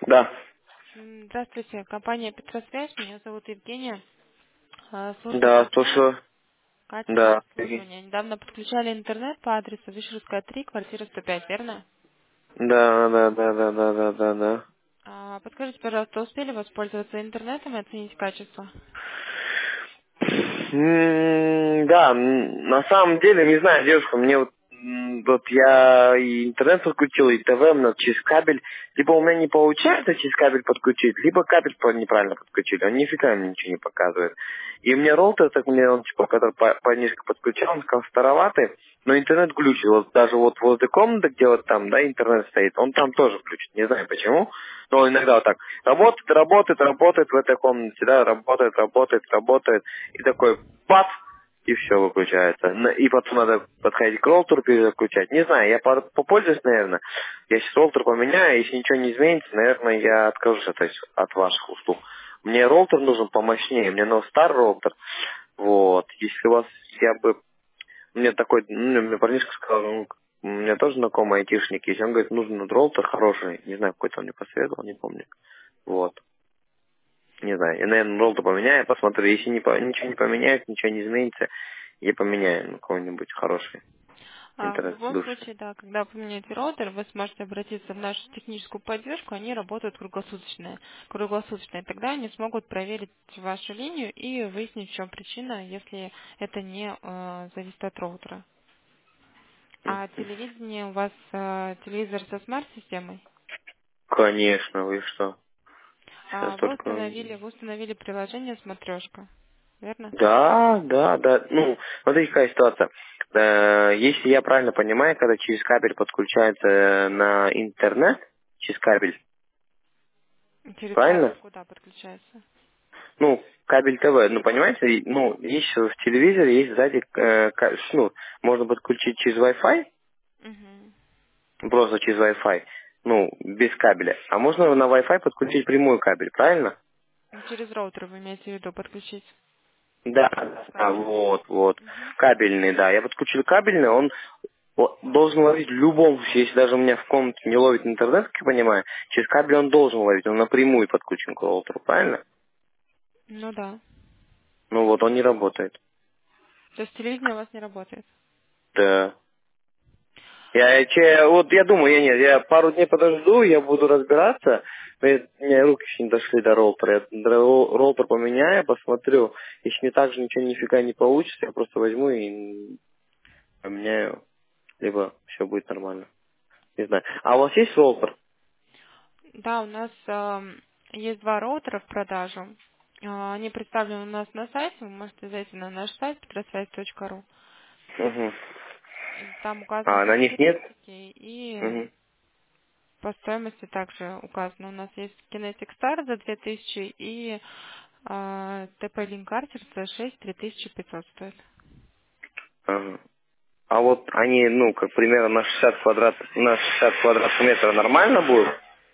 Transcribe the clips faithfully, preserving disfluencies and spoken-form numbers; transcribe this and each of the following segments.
Да. М, Здравствуйте, компания Петросвязь, меня зовут Евгения. А, Служба Да, контроля, слушаю. качество Да. обслуживания. Недавно подключали интернет по адресу Вишерская, три, квартира сто пять, верно? Да, да, да, да, да, да, да, да. А, Подскажите, пожалуйста, успели воспользоваться интернетом и оценить качество? М, Да, м, на самом деле, не знаю, девушка, мне вот, м, вот я и интернет подключил, и ТВ но через кабель. Либо у меня не получается через кабель подключить, либо кабель по- неправильно подключили. Он нифига мне ничего не показывает. И мне роутер, так мне он, типа, когда по- пониже подключал, он сказал, староватый, но интернет глючит. Вот даже вот возле комнаты, где вот там, да, интернет стоит, он там тоже глючит. Не знаю почему, но иногда вот так работает, работает, работает в этой комнате, да, работает, работает, работает. И такой бац, и все выключается. На- И потом надо подходить к роутеру, переключать. Не знаю, я по- попользуюсь, наверное. Я сейчас роутер поменяю, если ничего не изменится, наверное, я откажусь от, этих- от ваших услуг. Мне роутер нужен помощнее, мне нужен старый роутер. Вот. Если у вас, я бы, мне такой, ну, мне парнишка сказал, ну, у меня тоже знакомый айтишник есть, он говорит, нужен роутер хороший, не знаю, какой-то он мне посоветовал, не помню. Вот. Не знаю, я, наверное, роутер поменяю, посмотрю, если не, по- ничего не поменяется, ничего не изменится, я поменяю на какой-нибудь хороший А, В интернет любом душ. случае, да, когда вы поменяете роутер, вы сможете обратиться в нашу техническую поддержку, они работают круглосуточно. Круглосуточно, и тогда они смогут проверить вашу линию и выяснить, в чем причина, если это не э, зависит от роутера. А телевидение у вас э, телевизор со смарт-системой? Конечно, вы что? Сейчас А вы только... установили, вы установили приложение «Смотрешка», верно? Да, да, да. Ну, смотрите, какая ситуация. Э, Если я правильно понимаю, когда через кабель подключается э, на интернет, через кабель, Через кабель правильно? куда подключается? Ну, кабель ТВ, ну, понимаете, и, ну, есть в телевизоре, есть сзади, э, ка- ну, можно подключить через Wi-Fi, Мгм. просто через Wi-Fi, ну, без кабеля. А можно на Wi-Fi подключить прямой кабель, правильно? Ну, через роутер вы имеете в виду подключить Да, с да, кабеля. вот, вот. Мгм. Кабельный, да. Я подключил кабельный, он о- должен ловить в любом случае, если даже у меня в комнате не ловит интернет, как я понимаю, через кабель он должен ловить, он напрямую подключен к роутеру, правильно? Ну да. Ну вот, он не работает. То есть телевидение у вас не работает? Да. Я, че- вот я думаю, я нет, я пару дней подожду, я буду разбираться. Но я- у меня руки еще не дошли до роутера. Я ро- роутер поменяю, посмотрю. Если не так же ничего нифига не получится, я просто возьму и поменяю. Либо все будет нормально. Не знаю. А у вас есть роутер? Да, у нас эм, есть два роутера в продажу. А, Они представлены у нас на сайте. Вы можете зайти на наш сайт петросвязь точка ру. Угу. И там указаны А на них нет? характеристики и Угу. по стоимости также указано. У нас есть Kinetic Star за две тысячи и а, тэ пэ Link Archer за шесть три тысячи пятьсот стоит. Ага. А вот они, ну, как примерно на шестьдесят квадрат, на шестьдесят квадратных метров нормально будет?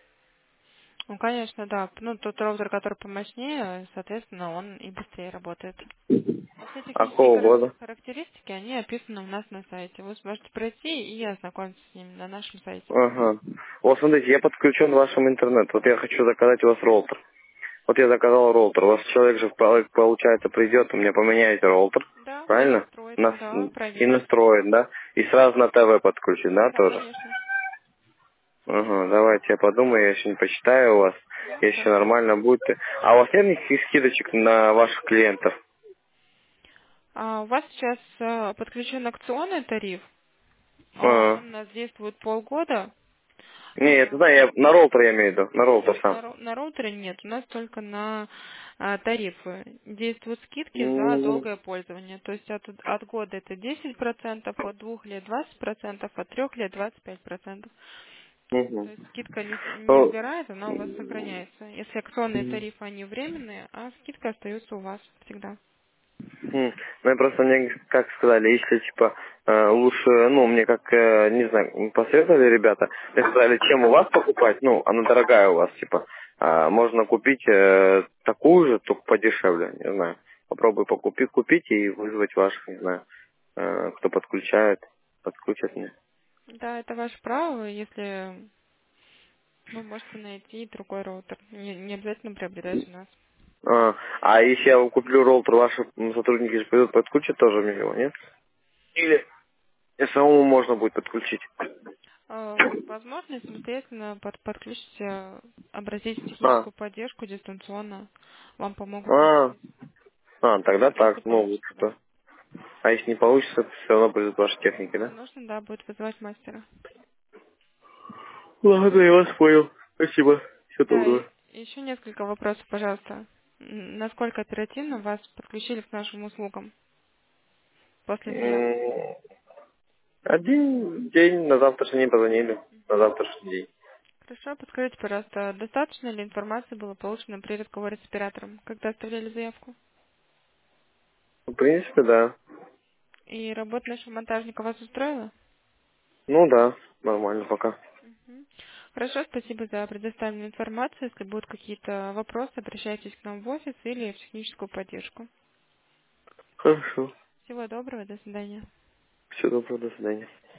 Ну, конечно, да. Ну, тот роутер, который помощнее, соответственно, он и быстрее работает. Но все А технические какого хара- года? характеристики, они описаны у нас на сайте. Вы сможете пройти и ознакомиться с ними на нашем сайте. Ага. Вот смотрите, я подключен к вашему интернету. Вот я хочу заказать у вас роутер. Вот я заказал роутер. У вас человек же, пол- получается, придет, у меня поменяете роутер. Да, и Правильно? настроит, Нас да, и проверит. настроит, да? И сразу на ТВ подключит, да, Да, тоже? конечно. Ага, давайте я подумаю, я еще не посчитаю у вас. Да, Если хорошо. нормально будет. А у вас нет никаких скидочек на ваших клиентов? А у вас сейчас э, подключен акционный тариф. А, А, Он у нас действует полгода. не, это А, да, я на роутер я имею в виду, на роутер На, сам. ру- на роутере нет, у нас только на а, тарифы. Действуют скидки за М, долгое пользование. То есть от, от года это десять процентов, от двух лет двадцать процентов, от трех лет двадцать пять процентов. То мгм. есть скидка не, с- не Ну, убирает, она у вас сохраняется. Если акционные тарифы, они временные, а скидка остается у вас всегда. м, ну, просто мне как сказали, если типа э, лучше, ну, мне как, э, не знаю, посоветовали ребята, мне сказали, чем у вас покупать, ну, она дорогая у вас, типа, а, можно купить э, такую же, только подешевле, не знаю. Попробуй покупи, купить и вызвать ваших, не знаю, э, кто подключает, подключат мне. Да, это ваше право. Если Вы можете найти другой роутер. Не, не обязательно приобретать у нас. А, а если я куплю роутер, ваши м, сотрудники же пойдут подключат тоже мне его, нет? Или и самому можно будет подключить? А, Возможно, самостоятельно под, подключите, обратитесь в А, техническую поддержку дистанционно. Вам помогут а, настроить. а, тогда Если так, ну, получится, да. что. А если не получится, то все равно придут ваши техники, Если да? нужно, да, будет вызывать мастера. Ладно, я вас понял. Спасибо. Всего Да, доброго. и еще несколько вопросов, пожалуйста. М, Насколько оперативно вас подключили к нашим услугам после заявки? М, Один день на завтрашний день позвонили. На завтрашний день. Хорошо, подскажите, пожалуйста, достаточно ли информации было получено при разговоре с оператором, когда оставляли заявку? В принципе, да. И работа нашего монтажника вас устроила? Ну да, нормально пока. Мгм. Хорошо, спасибо за предоставленную информацию. Если будут какие-то вопросы, обращайтесь к нам в офис или в техническую поддержку. Хорошо. Всего доброго, до свидания. Всего доброго, до свидания.